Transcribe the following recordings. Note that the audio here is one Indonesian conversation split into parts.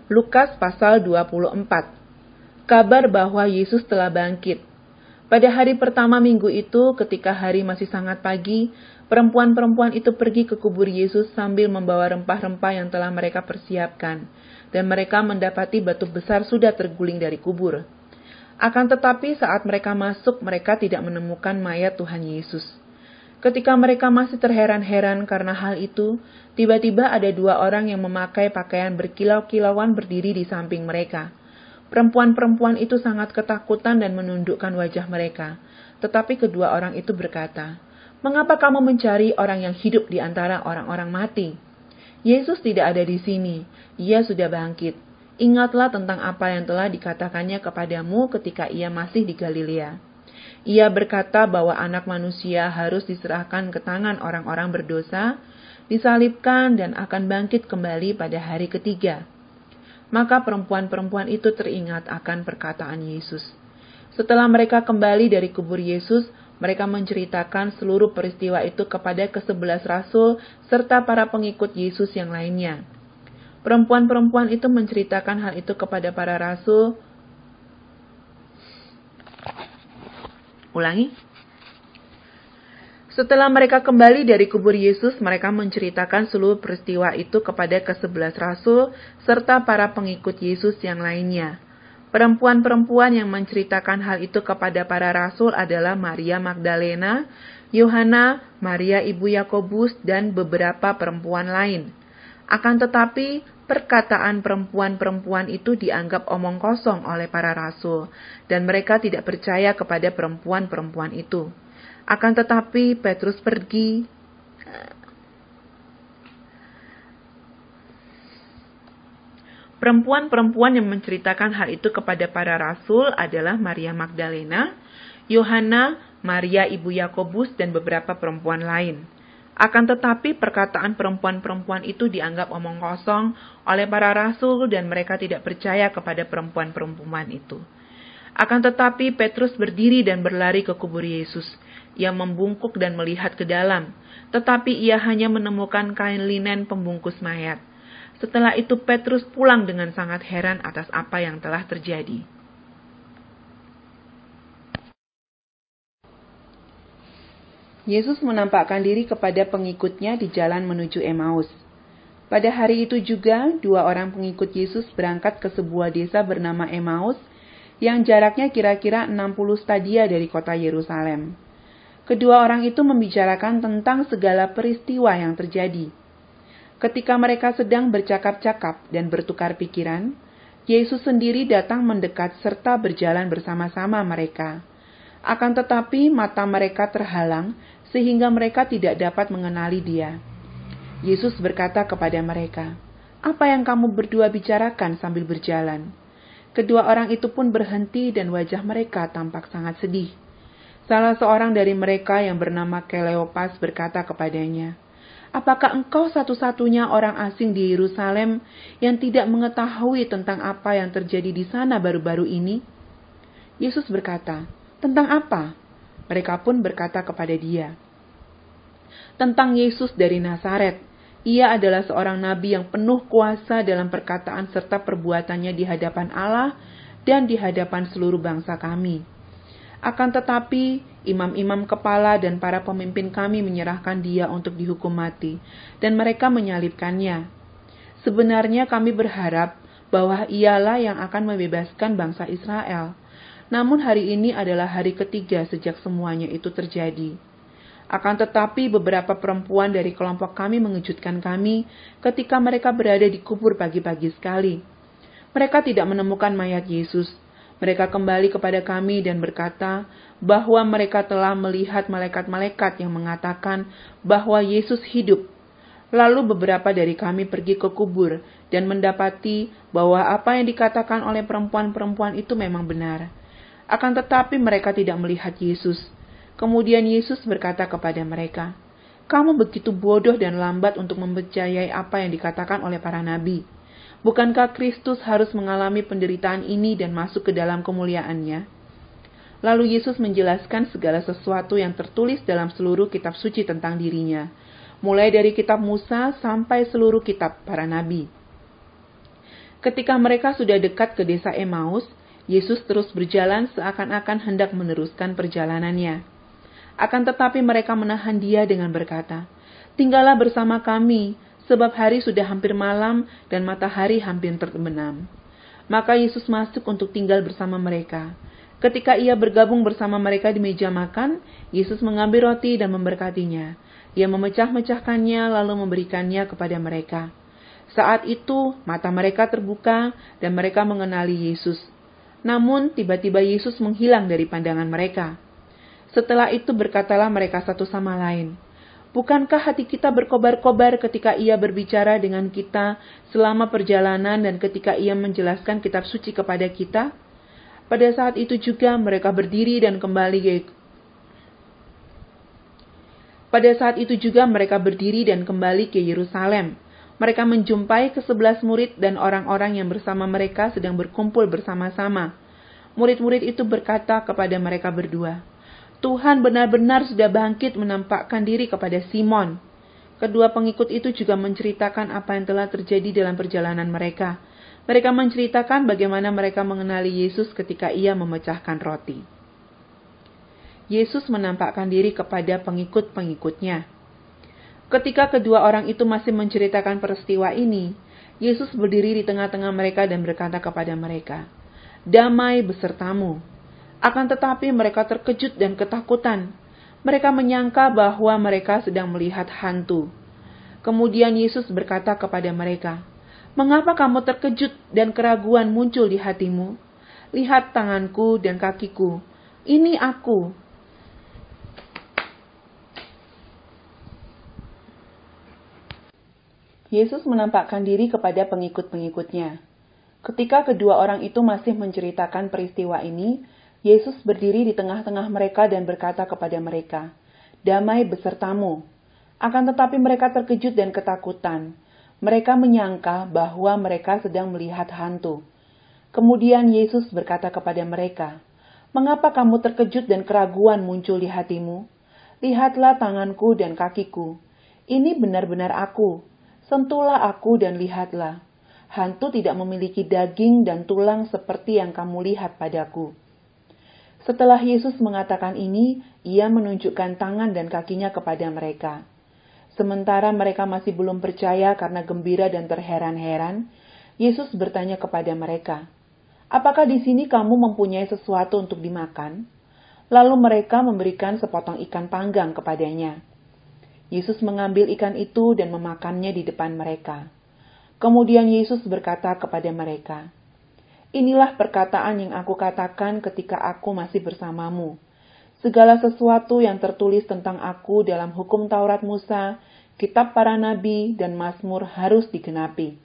Lukas pasal 24. Kabar bahwa Yesus telah bangkit. Pada hari pertama minggu itu, ketika hari masih sangat pagi, perempuan-perempuan itu pergi ke kubur Yesus sambil membawa rempah-rempah yang telah mereka persiapkan, dan mereka mendapati batu besar sudah terguling dari kubur. Akan tetapi saat mereka masuk, mereka tidak menemukan mayat Tuhan Yesus. Ketika mereka masih terheran-heran karena hal itu, tiba-tiba ada dua orang yang memakai pakaian berkilau-kilauan berdiri di samping mereka. Perempuan-perempuan itu sangat ketakutan dan menundukkan wajah mereka. Tetapi kedua orang itu berkata, "Mengapa kamu mencari orang yang hidup di antara orang-orang mati? Yesus tidak ada di sini, Ia sudah bangkit. Ingatlah tentang apa yang telah dikatakannya kepadamu ketika Ia masih di Galilea. Ia berkata bahwa anak manusia harus diserahkan ke tangan orang-orang berdosa, disalibkan dan akan bangkit kembali pada hari ketiga." Maka perempuan-perempuan itu teringat akan perkataan Yesus. Setelah mereka kembali dari kubur Yesus, mereka menceritakan seluruh peristiwa itu kepada ke-11 rasul serta para pengikut Yesus yang lainnya. Perempuan-perempuan itu menceritakan hal itu kepada para rasul. Setelah mereka kembali dari kubur Yesus, mereka menceritakan seluruh peristiwa itu kepada ke-11 rasul serta para pengikut Yesus yang lainnya. Perempuan-perempuan yang menceritakan hal itu kepada para rasul adalah Maria Magdalena, Yohana, Maria ibu Yakobus, dan beberapa perempuan lain. Akan tetapi, perkataan perempuan-perempuan itu dianggap omong kosong oleh para rasul, dan mereka tidak percaya kepada perempuan-perempuan itu. Akan tetapi Petrus pergi. Perempuan-perempuan yang menceritakan hal itu kepada para rasul adalah Maria Magdalena, Yohana, Maria ibu Yakobus, dan beberapa perempuan lain. Akan tetapi perkataan perempuan-perempuan itu dianggap omong kosong oleh para rasul dan mereka tidak percaya kepada perempuan-perempuan itu. Akan tetapi Petrus berdiri dan berlari ke kubur Yesus. Ia membungkuk dan melihat ke dalam, tetapi ia hanya menemukan kain linen pembungkus mayat. Setelah itu Petrus pulang dengan sangat heran atas apa yang telah terjadi. Yesus menampakkan diri kepada pengikutnya di jalan menuju Emmaus. Pada hari itu juga, dua orang pengikut Yesus berangkat ke sebuah desa bernama Emmaus, yang jaraknya kira-kira 60 stadia dari kota Yerusalem. Kedua orang itu membicarakan tentang segala peristiwa yang terjadi. Ketika mereka sedang bercakap-cakap dan bertukar pikiran, Yesus sendiri datang mendekat serta berjalan bersama-sama mereka. Akan tetapi mata mereka terhalang sehingga mereka tidak dapat mengenali Dia. Yesus berkata kepada mereka, "Apa yang kamu berdua bicarakan sambil berjalan?" Kedua orang itu pun berhenti dan wajah mereka tampak sangat sedih. Salah seorang dari mereka yang bernama Kleopas berkata kepadanya, "Apakah engkau satu-satunya orang asing di Yerusalem yang tidak mengetahui tentang apa yang terjadi di sana baru-baru ini?" Yesus berkata, "Tentang apa?" Mereka pun berkata kepada Dia, "Tentang Yesus dari Nazaret. Ia adalah seorang nabi yang penuh kuasa dalam perkataan serta perbuatannya di hadapan Allah dan di hadapan seluruh bangsa kami. Akan tetapi, imam-imam kepala dan para pemimpin kami menyerahkan Dia untuk dihukum mati, dan mereka menyalibkannya. Sebenarnya kami berharap bahwa Ialah yang akan membebaskan bangsa Israel. Namun hari ini adalah hari ketiga sejak semuanya itu terjadi. Akan tetapi beberapa perempuan dari kelompok kami mengejutkan kami ketika mereka berada di kubur pagi-pagi sekali. Mereka tidak menemukan mayat Yesus. Mereka kembali kepada kami dan berkata bahwa mereka telah melihat malaikat-malaikat yang mengatakan bahwa Yesus hidup. Lalu beberapa dari kami pergi ke kubur dan mendapati bahwa apa yang dikatakan oleh perempuan-perempuan itu memang benar. Akan tetapi mereka tidak melihat Yesus. Kemudian Yesus berkata kepada mereka, "Kamu begitu bodoh dan lambat untuk mempercayai apa yang dikatakan oleh para nabi. Bukankah Kristus harus mengalami penderitaan ini dan masuk ke dalam kemuliaannya?" Lalu Yesus menjelaskan segala sesuatu yang tertulis dalam seluruh kitab suci tentang dirinya, mulai dari kitab Musa sampai seluruh kitab para nabi. Ketika mereka sudah dekat ke desa Emmaus, Yesus terus berjalan seakan-akan hendak meneruskan perjalanannya. Akan tetapi mereka menahan dia dengan berkata, "Tinggallah bersama kami, sebab hari sudah hampir malam dan matahari hampir terbenam." Maka Yesus masuk untuk tinggal bersama mereka. Ketika ia bergabung bersama mereka di meja makan, Yesus mengambil roti dan memberkatinya. Ia memecah-mecahkannya lalu memberikannya kepada mereka. Saat itu mata mereka terbuka dan mereka mengenali Yesus. Namun tiba-tiba Yesus menghilang dari pandangan mereka. Setelah itu berkatalah mereka satu sama lain, "Bukankah hati kita berkobar-kobar ketika ia berbicara dengan kita selama perjalanan dan ketika ia menjelaskan kitab suci kepada kita?" Pada saat itu juga mereka berdiri dan kembali ke Yerusalem. Mereka menjumpai ke-11 murid dan orang-orang yang bersama mereka sedang berkumpul bersama-sama. Murid-murid itu berkata kepada mereka berdua, "Tuhan benar-benar sudah bangkit menampakkan diri kepada Simon." Kedua pengikut itu juga menceritakan apa yang telah terjadi dalam perjalanan mereka. Mereka menceritakan bagaimana mereka mengenali Yesus ketika ia memecahkan roti. Yesus menampakkan diri kepada pengikut-pengikutnya. Ketika kedua orang itu masih menceritakan peristiwa ini, Yesus berdiri di tengah-tengah mereka dan berkata kepada mereka, "Damai besertamu." Akan tetapi mereka terkejut dan ketakutan. Mereka menyangka bahwa mereka sedang melihat hantu. Kemudian Yesus berkata kepada mereka, "Mengapa kamu terkejut dan keraguan muncul di hatimu? Lihat tanganku dan kakiku. Ini aku." Yesus menampakkan diri kepada pengikut-pengikutnya. Ketika kedua orang itu masih menceritakan peristiwa ini, Yesus berdiri di tengah-tengah mereka dan berkata kepada mereka, "Damai besertamu." Akan tetapi mereka terkejut dan ketakutan. Mereka menyangka bahwa mereka sedang melihat hantu. Kemudian Yesus berkata kepada mereka, "Mengapa kamu terkejut dan keraguan muncul di hatimu? Lihatlah tanganku dan kakiku. Ini benar-benar aku. Sentuhlah aku dan lihatlah. Hantu tidak memiliki daging dan tulang seperti yang kamu lihat padaku." Setelah Yesus mengatakan ini, ia menunjukkan tangan dan kakinya kepada mereka. Sementara mereka masih belum percaya karena gembira dan terheran-heran, Yesus bertanya kepada mereka, "Apakah di sini kamu mempunyai sesuatu untuk dimakan?" Lalu mereka memberikan sepotong ikan panggang kepadanya. Yesus mengambil ikan itu dan memakannya di depan mereka. Kemudian Yesus berkata kepada mereka, "Inilah perkataan yang aku katakan ketika aku masih bersamamu. Segala sesuatu yang tertulis tentang aku dalam hukum Taurat Musa, kitab para nabi, dan Mazmur harus digenapi."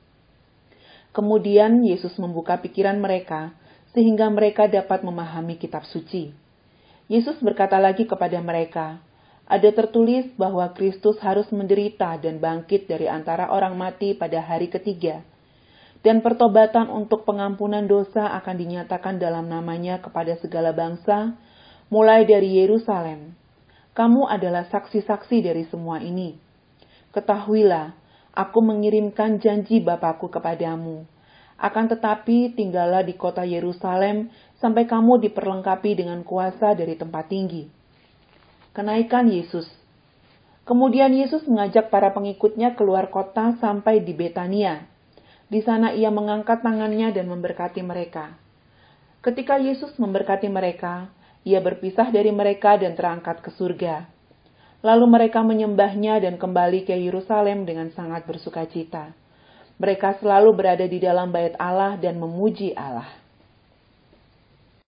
Kemudian Yesus membuka pikiran mereka, sehingga mereka dapat memahami kitab suci. Yesus berkata lagi kepada mereka, "Ada tertulis bahwa Kristus harus menderita dan bangkit dari antara orang mati pada hari ketiga. Dan pertobatan untuk pengampunan dosa akan dinyatakan dalam namanya kepada segala bangsa, mulai dari Yerusalem. Kamu adalah saksi-saksi dari semua ini. Ketahuilah, aku mengirimkan janji Bapa-Ku kepadamu. Akan tetapi tinggallah di kota Yerusalem sampai kamu diperlengkapi dengan kuasa dari tempat tinggi." Kenaikan Yesus. Kemudian Yesus mengajak para pengikutnya keluar kota sampai di Betania. Di sana ia mengangkat tangannya dan memberkati mereka. Ketika Yesus memberkati mereka, ia berpisah dari mereka dan terangkat ke surga. Lalu mereka menyembahnya dan kembali ke Yerusalem dengan sangat bersukacita. Mereka selalu berada di dalam bait Allah dan memuji Allah.